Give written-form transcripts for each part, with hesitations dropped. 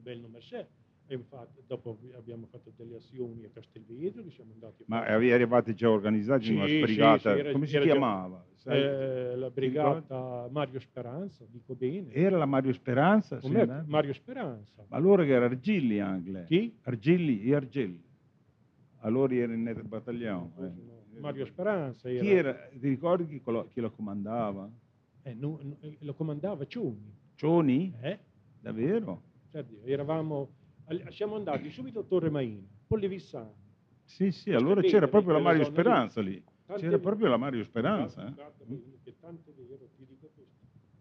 bel Mercè. E infatti, dopo abbiamo fatto delle azioni a Castelvedro, che siamo andati a Ma fare... eravate già organizzati in una Sì, brigata, era, come si era già chiamava? Sai, la ti ricordi? brigata Mario Speranza, dico bene. Era la Mario Speranza, sei Come andato? Mario Speranza. Ma allora che era Argilli anche. Chi? Argilli. Allora era in battaglione. Mario Speranza Chi era... era? Ti ricordi chi lo comandava? lo comandava Cioni. Cioni? Eh? Davvero? Cioè, siamo andati subito a Torre Maina, Pollevissano. Sì, allora c'era proprio la Mario Speranza lì. C'era Tant'è proprio la Mario Speranza. guarda bene, che tanto è vero, ti dico questo.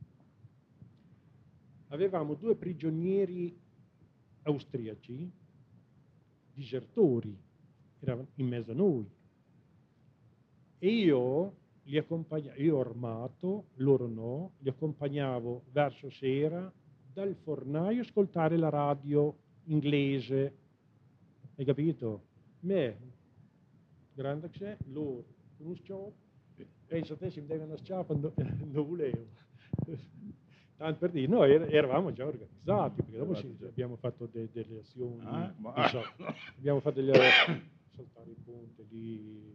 Avevamo 2 prigionieri austriaci, disertori, eravano in mezzo a noi. E io li accompagnavo, io armato, loro no, li accompagnavo verso sera dal fornaio a ascoltare la radio inglese. Hai capito? Me, grande che c'è, loro, con uno scioppo, penso a te si mi deve una sciarpa, non volevo. Tanto per dire, noi eravamo già organizzati, perché dopo abbiamo fatto delle azioni, abbiamo fatto saltare il ponte lì,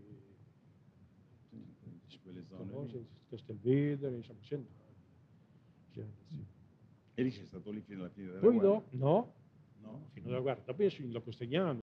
Quelle zone Castelvedere, insomma, si è andato. E lì sei stato lì fino alla fine della Poi guerra? no, No? fino alla guerra, dopo io sono in Costignano.